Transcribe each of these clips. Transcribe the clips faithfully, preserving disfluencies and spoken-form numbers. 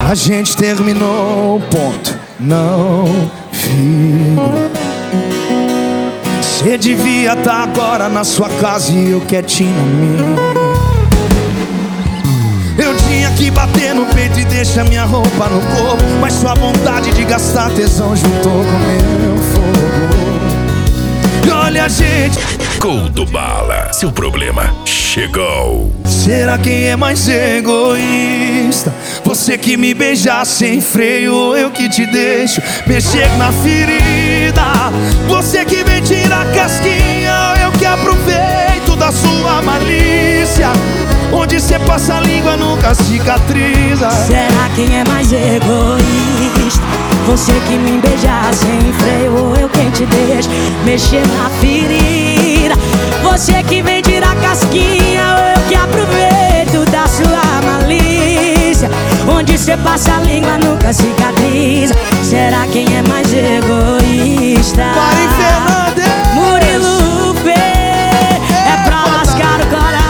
A gente terminou, ponto, não fico. Cê devia tá agora na sua casa e eu quietinho na minha. Eu tinha que bater no peito e deixar minha roupa no corpo, mas sua vontade de gastar tesão juntou com meu fogo. E olha a gente, Gol do Bala, seu problema chegou. Será quem é mais egoísta? Você que me beija sem freio ou eu que te deixo mexer na ferida? Você que vem tirar casquinha ou eu que aproveito da sua malícia? Onde cê passa a língua nunca cicatriza. Será quem é mais egoísta? Você que me beija sem freio ou eu quem te deixa mexer na ferida? Você que vem tirar casquinha ou eu que aproveito da sua malícia? Onde cê passa a língua nunca cicatriza. Será quem é mais egoísta? Mari Fernandes, Murilo P, é pra lascar o coração.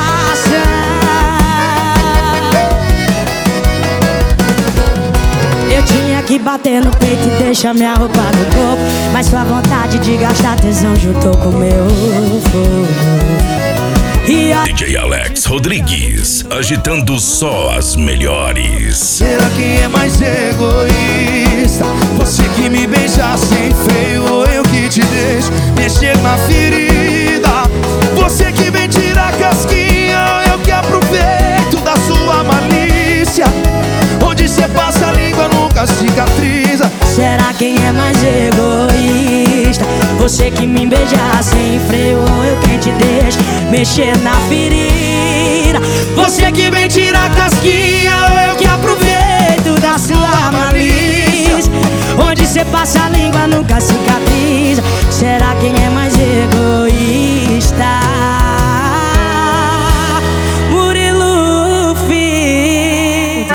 Eu tinha que bater no peito e deixar minha roupa no corpo, mas sua vontade de gastar tesão juntou com meu fogo. E a... D J Alex Rodrigues, agitando só as melhores. será quem é mais egoísta? Você que me beija sem freio ou eu que te deixo mexer na ferida? Você que vem tirar casquinha ou eu que aproveito da sua malícia? Onde cê passa a língua nunca cicatriza. Será quem é mais egoísta? Você que me beija sem freio ou eu quem te deixa mexer na ferida? Você que vem tirar casquinha ou eu que aproveito da sua malícia? Onde cê passa a língua nunca cicatriza. Será quem é mais egoísta?